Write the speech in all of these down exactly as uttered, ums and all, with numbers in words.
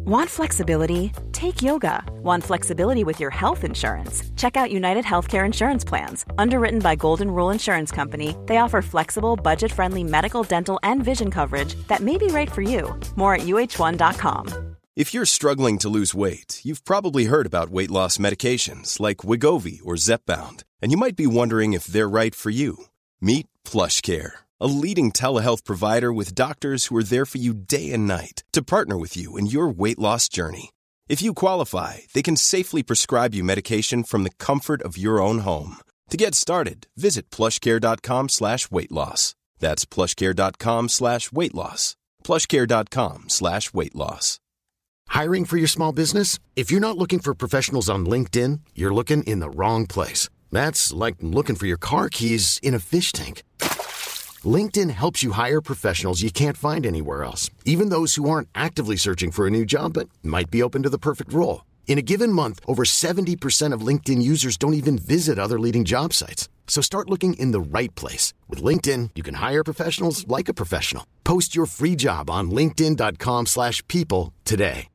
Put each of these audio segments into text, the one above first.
Want flexibility? Take yoga. Want flexibility with your health insurance? Check out United Healthcare Insurance Plans. Underwritten by Golden Rule Insurance Company, they offer flexible, budget-friendly medical, dental, and vision coverage that may be right for you. More at U H one dot com. If you're struggling to lose weight, you've probably heard about weight loss medications like Wegovy or Zepbound, and you might be wondering if they're right for you. Meet PlushCare, a leading telehealth provider with doctors who are there for you day and night to partner with you in your weight loss journey. If you qualify, they can safely prescribe you medication from the comfort of your own home. To get started, visit plushcare.com slash weight loss. That's plushcare.com slash weight loss. plushcare.com slash weight loss. Hiring for your small business? If you're not looking for professionals on LinkedIn, you're looking in the wrong place. That's like looking for your car keys in a fish tank. LinkedIn helps you hire professionals you can't find anywhere else, even those who aren't actively searching for a new job but might be open to the perfect role. In a given month, over seventy percent of LinkedIn users don't even visit other leading job sites. So start looking in the right place. With LinkedIn, you can hire professionals like a professional. Post your free job on linkedin.com slash people today.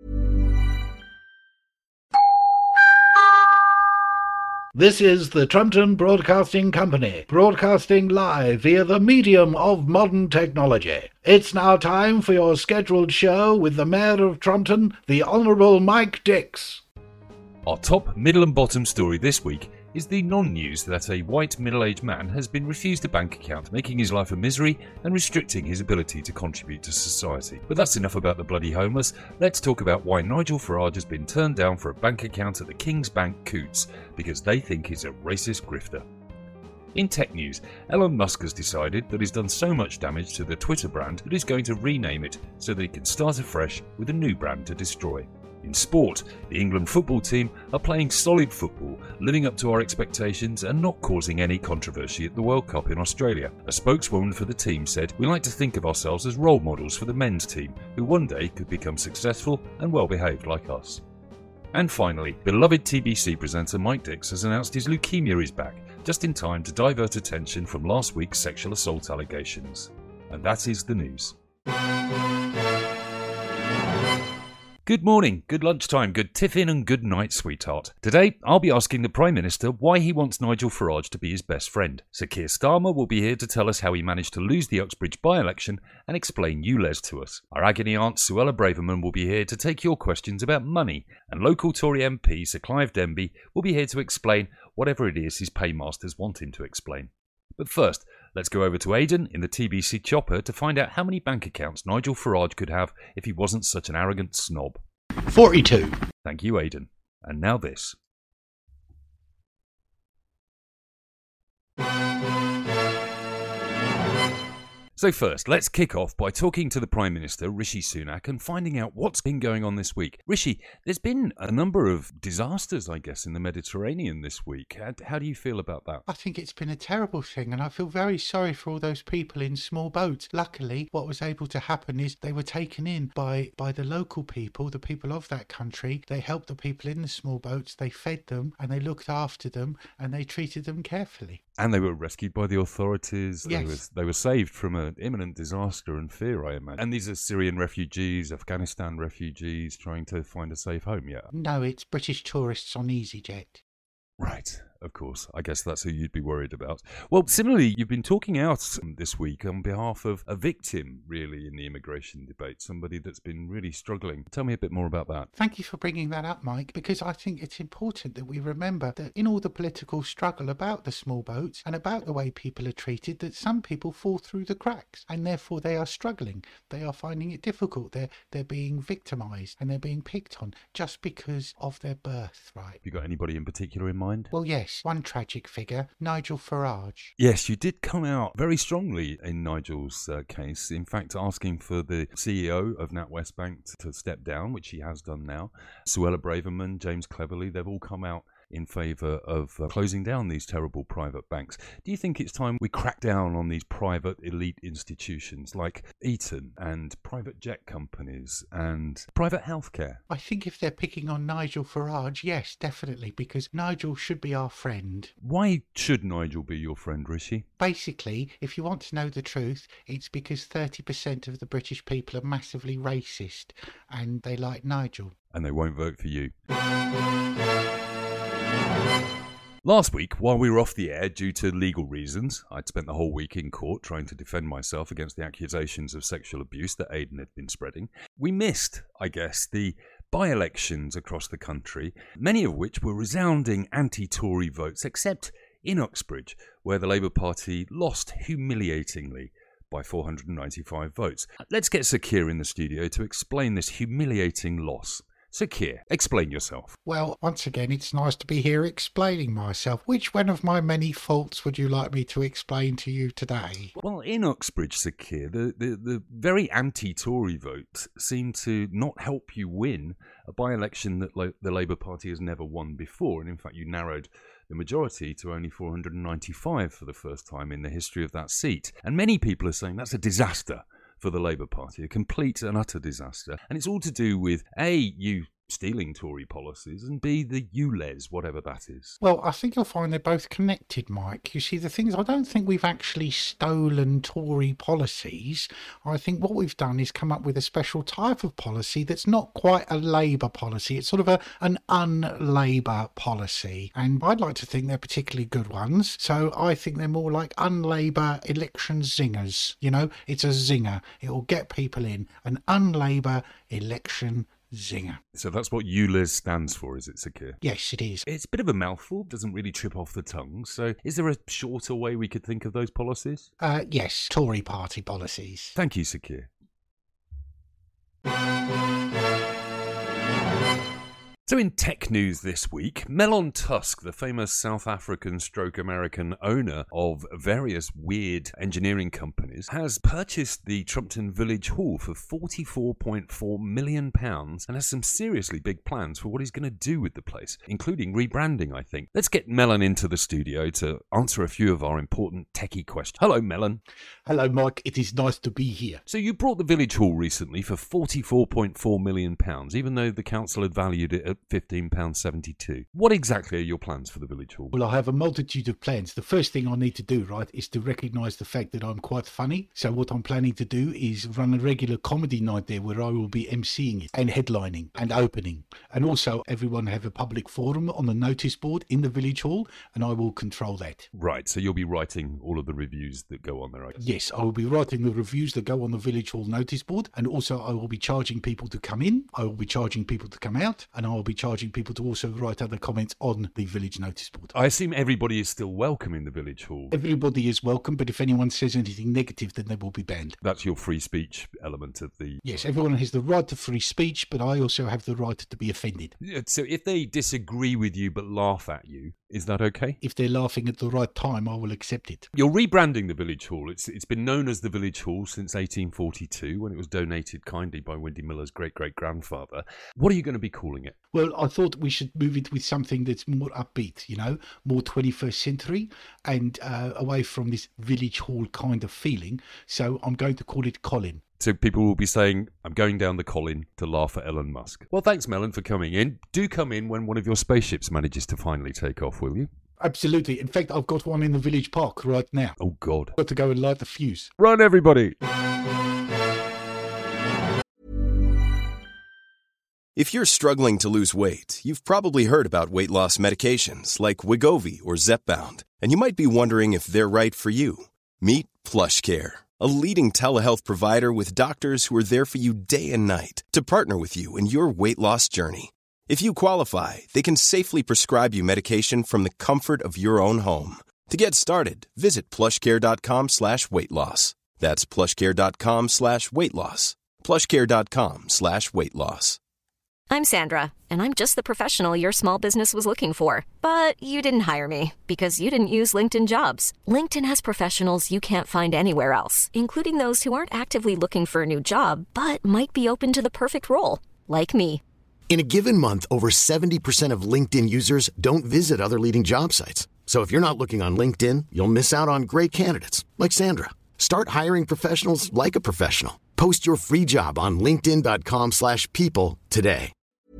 This is the Trumpton Broadcasting Company, broadcasting live via the medium of modern technology. It's now time for your scheduled show with the Mayor of Trumpton, the Honourable Mike Dix. Our top, middle and bottom story this week is the non-news that a white middle-aged man has been refused a bank account, making his life a misery and restricting his ability to contribute to society. But that's enough about the bloody homeless. Let's talk about why Nigel Farage has been turned down for a bank account at the King's Bank Coots, because they think he's a racist grifter. In tech news, Elon Musk has decided that he's done so much damage to the Twitter brand that he's going to rename it so that he can start afresh with a new brand to destroy. In sport, the England football team are playing solid football, living up to our expectations and not causing any controversy at the World Cup in Australia. A spokeswoman for the team said, "We like to think of ourselves as role models for the men's team, who one day could become successful and well behaved like us." And finally, beloved T B C presenter Mike Dix has announced his leukemia is back, just in time to divert attention from last week's sexual assault allegations. And that is the news. Good morning, good lunchtime, good tiffin and good night, sweetheart. Today, I'll be asking the Prime Minister why he wants Nigel Farage to be his best friend. Sir Keir Starmer will be here to tell us how he managed to lose the Uxbridge by-election and explain ULEZ to us. Our agony aunt Suella Braverman will be here to take your questions about money. And local Tory M P Sir Clive Denby will be here to explain whatever it is his paymasters want him to explain. But first, let's go over to Aidan in the T B C chopper to find out how many bank accounts Nigel Farage could have if he wasn't such an arrogant snob. forty-two. Thank you, Aidan. And now this. So first, let's kick off by talking to the Prime Minister, Rishi Sunak, and finding out what's been going on this week. Rishi, there's been a number of disasters, I guess, in the Mediterranean this week. How, how do you feel about that? I think it's been a terrible thing, and I feel very sorry for all those people in small boats. Luckily, what was able to happen is they were taken in by, by the local people, the people of that country. They helped the people in the small boats, they fed them, and they looked after them, and they treated them carefully. And they were rescued by the authorities. Yes. They were, they were saved from an imminent disaster and fear, I imagine. And these are Syrian refugees, Afghanistan refugees trying to find a safe home, yeah? No, it's British tourists on EasyJet. Right, of course. I guess that's who you'd be worried about. Well, similarly, you've been talking out this week on behalf of a victim, really, in the immigration debate, somebody that's been really struggling. Tell me a bit more about that. Thank you for bringing that up, Mike, because I think it's important that we remember that in all the political struggle about the small boats and about the way people are treated, that some people fall through the cracks and therefore they are struggling. They are finding it difficult. They're, they're being victimised and they're being picked on just because of their birth, right? Have you got anybody in particular in mind? Well, yes, one tragic figure, Nigel Farage. Yes, you did come out very strongly in Nigel's uh, case, in fact asking for the C E O of NatWest Bank to step down, which he has done now. Suella Braverman, James Cleverly, they've all come out in favour of uh, closing down these terrible private banks. Do you think it's time we crack down on these private elite institutions like Eton and private jet companies and private healthcare? I think if they're picking on Nigel Farage, yes, definitely, because Nigel should be our friend. Why should Nigel be your friend, Rishi? Basically, if you want to know the truth, it's because thirty percent of the British people are massively racist and they like Nigel. And they won't vote for you. Last week, while we were off the air due to legal reasons, I'd spent the whole week in court trying to defend myself against the accusations of sexual abuse that Aidan had been spreading. We missed, I guess, the by-elections across the country, many of which were resounding anti-Tory votes, except in Uxbridge, where the Labour Party lost humiliatingly by four hundred ninety-five votes. Let's get Sir Keir in the studio to explain this humiliating loss. Sir Keir, explain yourself. Well, once again, it's nice to be here explaining myself. Which one of my many faults would you like me to explain to you today? Well, in Uxbridge, Sir Keir, the, the, the very anti-Tory votes seem to not help you win a by-election that lo- the Labour Party has never won before. And in fact, you narrowed the majority to only four hundred ninety-five for the first time in the history of that seat. And many people are saying that's a disaster for the Labour Party, a complete and utter disaster. And it's all to do with, A, you stealing Tory policies, and B, the U L E Z, whatever that is. Well, I think you'll find they're both connected, Mike. You see, the thing is, I don't think we've actually stolen Tory policies. I think what we've done is come up with a special type of policy that's not quite a Labour policy. It's sort of a an un-Labour policy. And I'd like to think they're particularly good ones. So I think they're more like un-Labour election zingers. You know, it's a zinger. It will get people in. An un-Labour election zinger. So that's what U L E Z stands for, is it, Sir Keir? Yes, it is. It's a bit of a mouthful, doesn't really trip off the tongue. So is there a shorter way we could think of those policies? Uh, yes, Tory party policies. Thank you, Sir Keir. So in tech news this week, Melon Tusk, the famous South African stroke American owner of various weird engineering companies, has purchased the Trumpton Village Hall for forty-four point four million pounds and has some seriously big plans for what he's going to do with the place, including rebranding, I think. Let's get Melon into the studio to answer a few of our important techie questions. Hello, Melon. Hello, Mike. It is nice to be here. So you brought the Village Hall recently for forty-four point four million pounds, even though the council had valued it at fifteen pounds seventy-two. What exactly are your plans for the Village Hall? Well, I have a multitude of plans. The first thing I need to do, right, is to recognise the fact that I'm quite funny. So what I'm planning to do is run a regular comedy night there where I will be emceeing it and headlining and opening. And also everyone have a public forum on the notice board in the Village Hall, and I will control that. Right, so you'll be writing all of the reviews that go on there, I guess. Yes, I will be writing the reviews that go on the Village Hall notice board, and also I will be charging people to come in, I will be charging people to come out, and I will be charging people to also write other comments on the Village notice board. I assume everybody is still welcome in the Village Hall. Everybody is welcome, but if anyone says anything negative, then they will be banned. That's your free speech element of the... Yes, everyone has the right to free speech, but I also have the right to be offended. So if they disagree with you but laugh at you, is that okay? If they're laughing at the right time, I will accept it. You're rebranding the Village Hall. It's It's been known as the Village Hall since eighteen forty-two, when it was donated kindly by Wendy Miller's great-great-grandfather. What are you going to be calling it? Well, I thought we should move it with something that's more upbeat, you know, more twenty-first century and uh, away from this Village Hall kind of feeling. So I'm going to call it Colin. So people will be saying, I'm going down the Colin to laugh at Elon Musk. Well, thanks, Melon, for coming in. Do come in when one of your spaceships manages to finally take off, will you? Absolutely. In fact, I've got one in the village park right now. Oh, God. I've got to go and light the fuse. Run, everybody! If you're struggling to lose weight, you've probably heard about weight loss medications like Wegovy or Zepbound, and you might be wondering if they're right for you. Meet PlushCare, a leading telehealth provider with doctors who are there for you day and night to partner with you in your weight loss journey. If you qualify, they can safely prescribe you medication from the comfort of your own home. To get started, visit plushcare.com slash weight loss. That's plushcare.com slash weight loss. plushcare.com slash weight loss. I'm Sandra, and I'm just the professional your small business was looking for. But you didn't hire me because you didn't use LinkedIn Jobs. LinkedIn has professionals you can't find anywhere else, including those who aren't actively looking for a new job, but might be open to the perfect role, like me. In a given month, over seventy percent of LinkedIn users don't visit other leading job sites. So if you're not looking on LinkedIn, you'll miss out on great candidates like Sandra. Start hiring professionals like a professional. Post your free job on linkedin.com slash people today.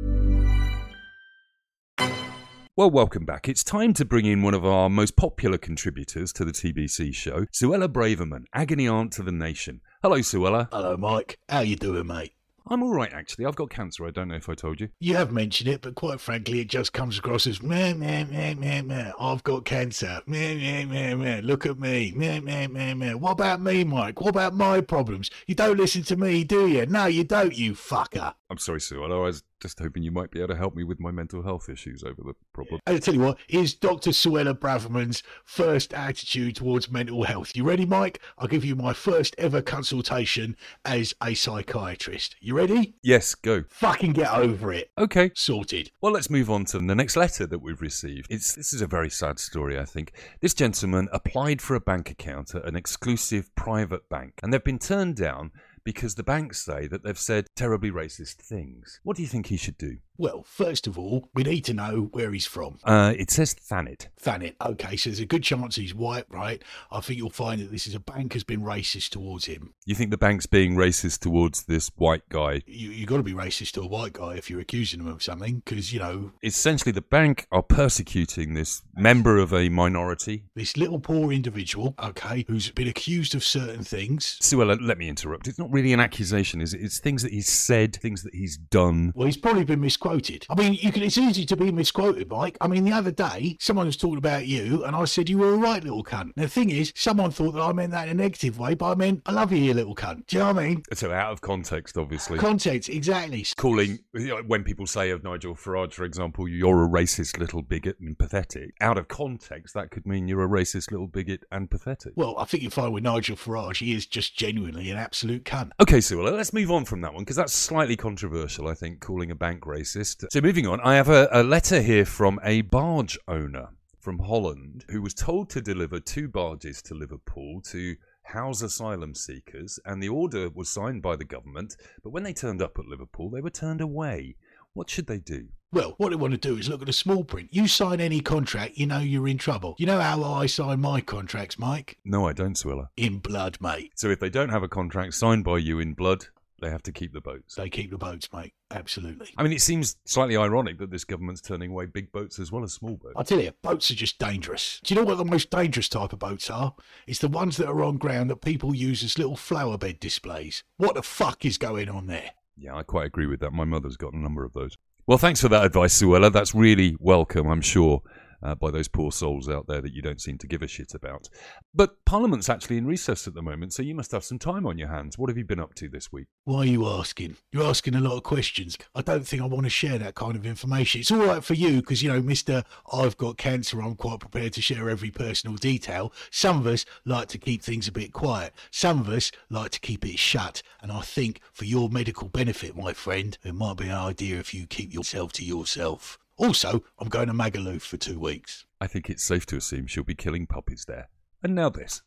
Well, welcome back. It's time to bring in one of our most popular contributors to the T B C show, Suella Braverman, agony aunt to the nation. Hello, Suella. Hello, Mike. How you doing, mate? I'm all right, actually. I've got cancer. I don't know if I told you. You have mentioned it, but quite frankly, it just comes across as meh, meh, meh, meh, meh. I've got cancer. Meh, meh, meh, meh. Look at me. Meh, meh, meh, meh. What about me, Mike? What about my problems? You don't listen to me, do you? No, you don't, you fucker. I'm sorry, Sue. I was just hoping you might be able to help me with my mental health issues over the problem. I'll tell you what, here's Doctor Suella Braverman's first attitude towards mental health. You ready, Mike? I'll give you my first ever consultation as a psychiatrist. You ready? Yes, go. Fucking get over it. Okay. Sorted. Well, let's move on to the next letter that we've received. It's This is a very sad story, I think. This gentleman applied for a bank account at an exclusive private bank, and they've been turned down because the banks say that they've said terribly racist things. What do you think he should do? Well, first of all, we need to know where he's from. Uh, it says Thanet. Thanet. Okay, so there's a good chance he's white, right? I think you'll find that this is a bank has been racist towards him. You think the bank's being racist towards this white guy? You you got to be racist to a white guy if you're accusing him of something, because, you know... Essentially, the bank are persecuting this member of a minority. This little poor individual, okay, who's been accused of certain things. Suella, let me interrupt. It's not really an accusation, is it? It's things that he's said, things that he's done. Well, he's probably been misquoted. I mean, you can, it's easy to be misquoted, Mike. I mean, the other day, someone was talking about you, and I said you were a right little cunt. Now, the thing is, someone thought that I meant that in a negative way, but I meant, I love you, you little cunt. Do you know what I mean? So out of context, obviously. Context, exactly. Calling, you know, when people say of Nigel Farage, for example, you're a racist little bigot and pathetic, out of context, that could mean you're a racist little bigot and pathetic. Well, I think you'll find with Nigel Farage, he is just genuinely an absolute cunt. Okay, so well, let's move on from that one, because that's slightly controversial, I think, calling a bank racist. So moving on, I have a, a letter here from a barge owner from Holland who was told to deliver two barges to Liverpool to house asylum seekers, and the order was signed by the government, but when they turned up at Liverpool, they were turned away. What should they do? Well, what they want to do is look at the small print. You sign any contract, you know you're in trouble. You know how I sign my contracts, Mike? No, I don't, Suella. In blood, mate. So if they don't have a contract signed by you in blood, they have to keep the boats. They keep the boats, mate. Absolutely. I mean, it seems slightly ironic that this government's turning away big boats as well as small boats. I tell you, boats are just dangerous. Do you know what the most dangerous type of boats are? It's the ones that are on ground that people use as little flower bed displays. What the fuck is going on there? Yeah, I quite agree with that. My mother's got a number of those. Well, thanks for that advice, Suella. That's really welcome, I'm sure, uh, by those poor souls out there that you don't seem to give a shit about. But Parliament's actually in recess at the moment, so you must have some time on your hands. What have you been up to this week? Why are you asking? You're asking a lot of questions. I don't think I want to share that kind of information. It's all right for you because, you know, Mister I've got cancer, I'm quite prepared to share every personal detail. Some of us like to keep things a bit quiet. Some of us like to keep it shut. And I think for your medical benefit, my friend, it might be an idea if you keep yourself to yourself. Also, I'm going to Magaluf for two weeks. I think it's safe to assume she'll be killing puppies there. And now this.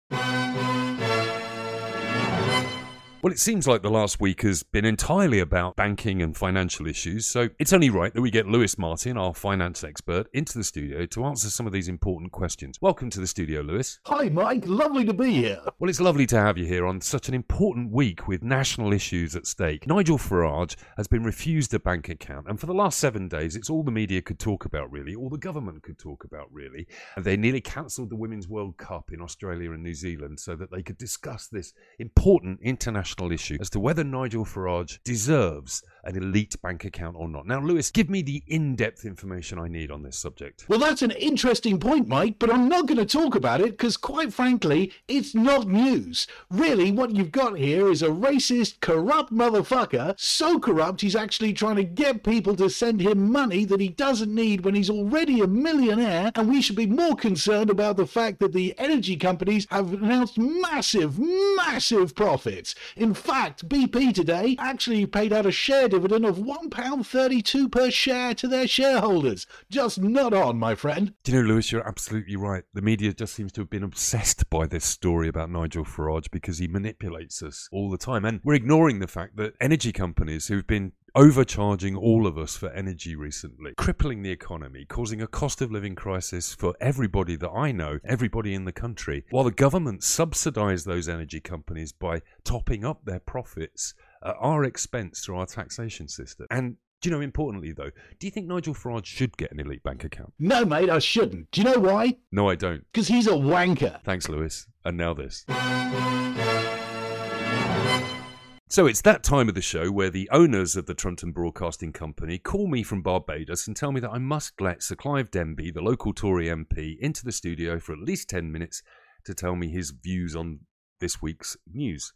Well, it seems like the last week has been entirely about banking and financial issues, so it's only right that we get Lewis Martin, our finance expert, into the studio to answer some of these important questions. Welcome to the studio, Lewis. Hi, Mike. Lovely to be here. Well, it's lovely to have you here on such an important week with national issues at stake. Nigel Farage has been refused a bank account, and for the last seven days, it's all the media could talk about, really, all the government could talk about, really. And they nearly cancelled the Women's World Cup in Australia and New Zealand so that they could discuss this important international issue as to whether Nigel Farage deserves an elite bank account or not. Now, Lewis, give me the in-depth information I need on this subject. Well, that's an interesting point, Mike, but I'm not going to talk about it because, quite frankly, it's not news. Really, what you've got here is a racist, corrupt motherfucker, so corrupt he's actually trying to get people to send him money that he doesn't need when he's already a millionaire, and we should be more concerned about the fact that the energy companies have announced massive, massive profits. In fact, B P today actually paid out a share dividend of one pound thirty-two per share to their shareholders. Just nod on, my friend. Do you know, Lewis, you're absolutely right. The media just seems to have been obsessed by this story about Nigel Farage because he manipulates us all the time. And we're ignoring the fact that energy companies who've been overcharging all of us for energy recently, crippling the economy, causing a cost of living crisis for everybody that I know, everybody in the country, while the government subsidise those energy companies by topping up their profits at our expense through our taxation system. And do you know, importantly though, do you think Nigel Farage should get an elite bank account? No, mate, I shouldn't. Do you know why? No, I don't. Because he's a wanker. Thanks, Lewis. And now this. So it's that time of the show where the owners of the Trumpton Broadcasting Company call me from Barbados and tell me that I must let Sir Clive Denby, the local Tory M P, into the studio for at least ten minutes to tell me his views on this week's news.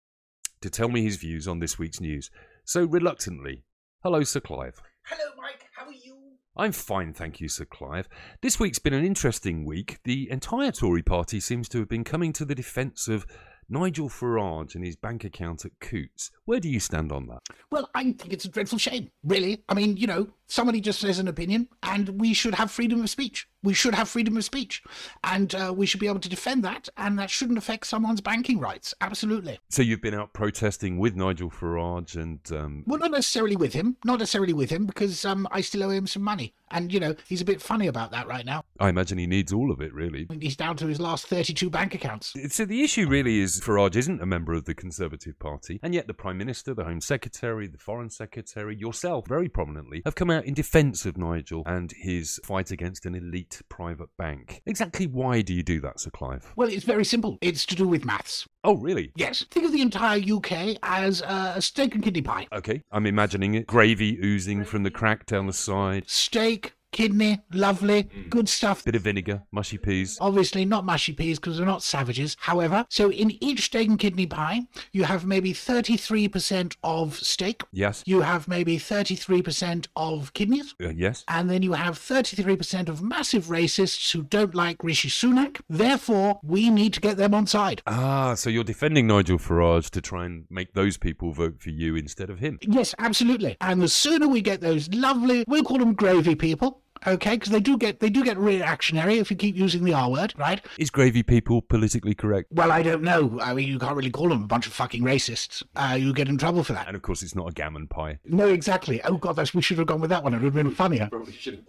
To tell me his views on this week's news. So reluctantly, hello, Sir Clive. Hello, Mike. How are you? I'm fine, thank you, Sir Clive. This week's been an interesting week. The entire Tory party seems to have been coming to the defence of Nigel Farage and his bank account at Coutts. Where do you stand on that? Well, I think it's a dreadful shame, really. I mean, you know, somebody just says an opinion, and we should have freedom of speech. We should have freedom of speech. And uh, we should be able to defend that, and that shouldn't affect someone's banking rights. Absolutely. So you've been out protesting with Nigel Farage and... Um... Well, not necessarily with him. Not necessarily with him, because um, I still owe him some money. And, you know, he's a bit funny about that right now. I imagine he needs all of it, really. He's down to his last thirty-two bank accounts. So the issue really is Farage isn't a member of the Conservative Party, and yet the Prime Minister, the Home Secretary, the Foreign Secretary, yourself, very prominently, have come out in defence of Nigel and his fight against an elite private bank. Exactly why do you do that, Sir Clive? Well, it's very simple. It's to do with maths. Oh, really? Yes. Think of the entire U K as uh, a steak and kidney pie. Okay, I'm imagining it. Gravy oozing from the crack down the side. Steak, kidney, lovely, mm. good stuff. Bit of vinegar, mushy peas. Obviously not mushy peas because we're not savages. However, so in each steak and kidney pie, you have maybe thirty-three percent of steak. Yes. You have maybe thirty-three percent of kidneys. Uh, yes. And then you have thirty-three percent of massive racists who don't like Rishi Sunak. Therefore, we need to get them on side. Ah, so you're defending Nigel Farage to try and make those people vote for you instead of him. Yes, absolutely. And the sooner we get those lovely, we'll call them gravy people, okay, because they do get they do get reactionary if you keep using the R word, right? Is gravy people politically correct? Well, I don't know. I mean, you can't really call them a bunch of fucking racists. Uh, you get in trouble for that. And of course, it's not a gammon pie. No, exactly. Oh God, that's, we should have gone with that one. It would have been funnier. Probably should.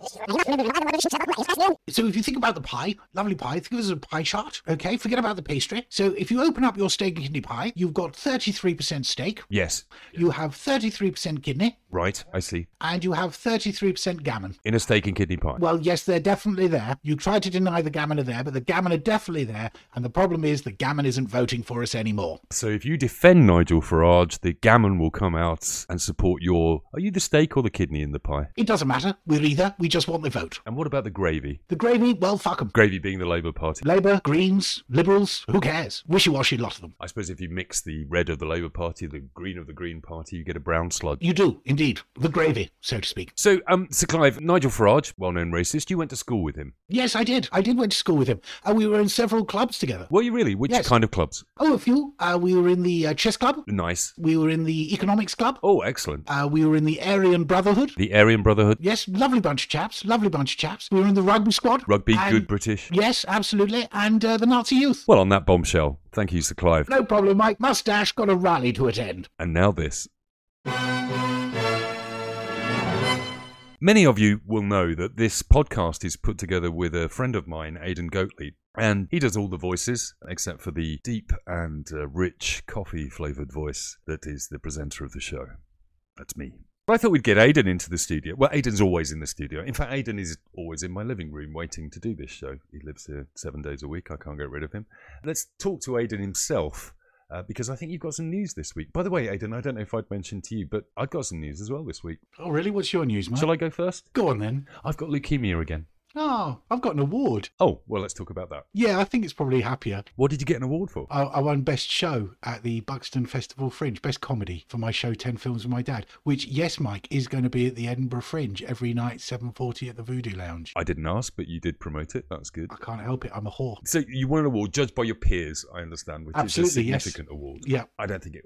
So if you think about the pie, lovely pie, think of it as a pie chart, okay? Forget about the pastry. So if you open up your steak and kidney pie, you've got thirty-three percent steak. Yes. You have thirty-three percent kidney. Right, I see. And you have thirty-three percent gammon. In a steak and kidney pie? Well, yes, they're definitely there. You try to deny the gammon are there, but the gammon are definitely there. And the problem is the gammon isn't voting for us anymore. So if you defend Nigel Farage, the gammon will come out and support your... Are you the steak or the kidney in the pie? It doesn't matter. We're either. We just want the vote. And what about the gravy? The gravy? Well, fuck them. Gravy being the Labour Party. Labour, Greens, Liberals, who cares? Wishy-washy lot of them. I suppose if you mix the red of the Labour Party, the green of the Green Party, you get a brown sludge. You do, indeed. The gravy, so to speak. So, um, Sir Clive, Nigel Farage, well-known racist, you went to school with him. Yes, I did. I did went to school with him. Uh, we were in several clubs together. Were you really? Which yes. kind of clubs? Oh, a few. Uh, we were in the uh, chess club. Nice. We were in the economics club. Oh, excellent. Uh, we were in the Aryan Brotherhood. The Aryan Brotherhood? Yes, lovely bunch of chaps. Lovely bunch of chaps. We were in the rugby squad. Rugby, and, good British. Yes, absolutely. And uh, the Nazi youth. Well, on that bombshell, thank you, Sir Clive. No problem, Mike. Mustache got a rally to attend. And now this. Many of you will know that this podcast is put together with a friend of mine, Aidan Goatley, and he does all the voices, except for the deep and uh, rich coffee-flavoured voice that is the presenter of the show. That's me. But I thought we'd get Aidan into the studio. Well, Aidan's always in the studio. In fact, Aidan is always in my living room waiting to do this show. He lives here seven days a week. I can't get rid of him. Let's talk to Aidan himself. Uh, because I think you've got some news this week. By the way, Aidan, I don't know if I'd mentioned to you, but I've got some news as well this week. Oh, really? What's your news, mate? Shall I go first? Go on, then. I've got leukemia again. Oh, I've got an award. Oh, well, let's talk about that. Yeah, I think it's probably happier. What did you get an award for? I, I won Best Show at the Buxton Festival Fringe, Best Comedy for my show ten Films with My Dad, which, yes, Mike, is going to be at the Edinburgh Fringe every night, seven forty at the Voodoo Lounge. I didn't ask, but you did promote it. That's good. I can't help it. I'm a whore. So you won an award judged by your peers, I understand, which Absolutely, is a significant yes. award. Yeah. I don't think it will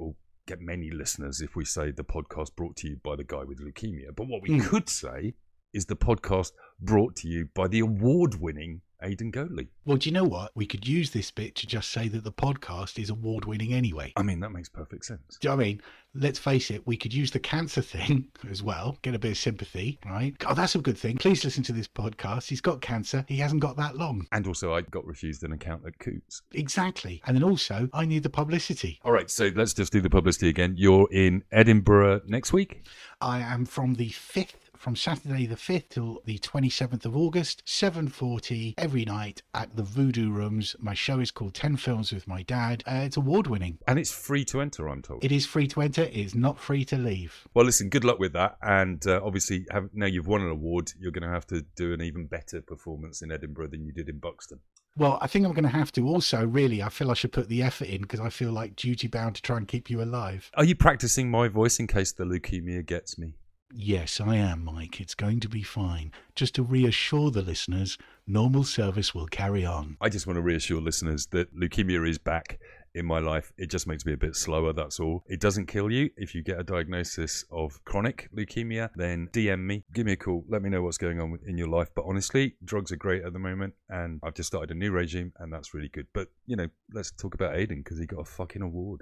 get many listeners if we say the podcast brought to you by the guy with leukemia. But what we Mm. could say is the podcast brought to you by the award-winning Aidan Goley. Well, do you know what? We could use this bit to just say that the podcast is award-winning anyway. I mean, that makes perfect sense. Do you know what I mean? Let's face it, we could use the cancer thing as well, get a bit of sympathy, right? Oh, that's a good thing. Please listen to this podcast. He's got cancer. He hasn't got that long. And also, I got refused an account at Coots. Exactly. And then also, I need the publicity. All right, so let's just do the publicity again. You're in Edinburgh next week? I am from the fifth, from Saturday the fifth till the twenty-seventh of August, seven forty every night at the Voodoo Rooms. My show is called ten Films with My Dad. Uh, it's award-winning. And it's free to enter, I'm told. It is free to enter. It is not free to leave. Well, listen, good luck with that. And uh, obviously, have, now you've won an award, you're going to have to do an even better performance in Edinburgh than you did in Buxton. Well, I think I'm going to have to also, really, I feel I should put the effort in because I feel like duty-bound to try and keep you alive. Are you practicing my voice in case the leukemia gets me? Yes, I am, Mike. It's going to be fine. Just to reassure the listeners, normal service will carry on. I just want to reassure listeners that leukemia is back in my life. It just makes me a bit slower, that's all. It doesn't kill you. If you get a diagnosis of chronic leukemia, then D M me, give me a call, let me know what's going on in your life. But honestly, drugs are great at the moment, and I've just started a new regime, and that's really good. But, you know, let's talk about Aidan, because he got a fucking award.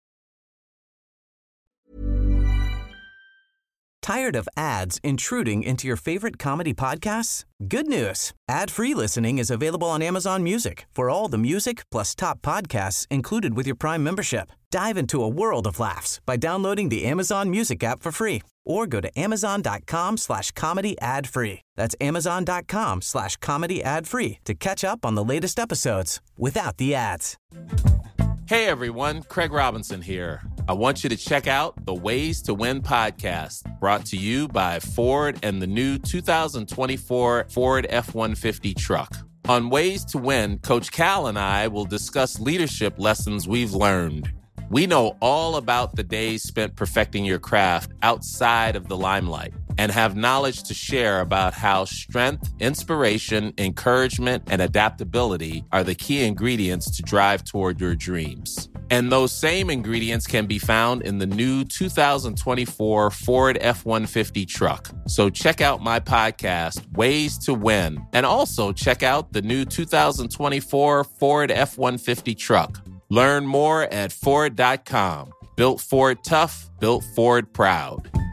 Tired of ads intruding into your favorite comedy podcasts? Good news. Ad-free listening is available on Amazon Music for all the music plus top podcasts included with your Prime membership. Dive into a world of laughs by downloading the Amazon Music app for free or go to amazon.com slash comedy ad free. That's amazon.com slash comedy ad free to catch up on the latest episodes without the ads. Hey everyone, Craig Robinson here. I want you to check out the Ways to Win podcast, brought to you by Ford and the new two thousand twenty-four Ford F one fifty truck. On Ways to Win, Coach Cal and I will discuss leadership lessons we've learned. We know all about the days spent perfecting your craft outside of the limelight and have knowledge to share about how strength, inspiration, encouragement, and adaptability are the key ingredients to drive toward your dreams. And those same ingredients can be found in the new two thousand twenty-four Ford F one fifty truck. So check out my podcast, Ways to Win, and also check out the new two thousand twenty-four Ford F one fifty truck. Learn more at Ford dot com. Built Ford tough, built Ford proud.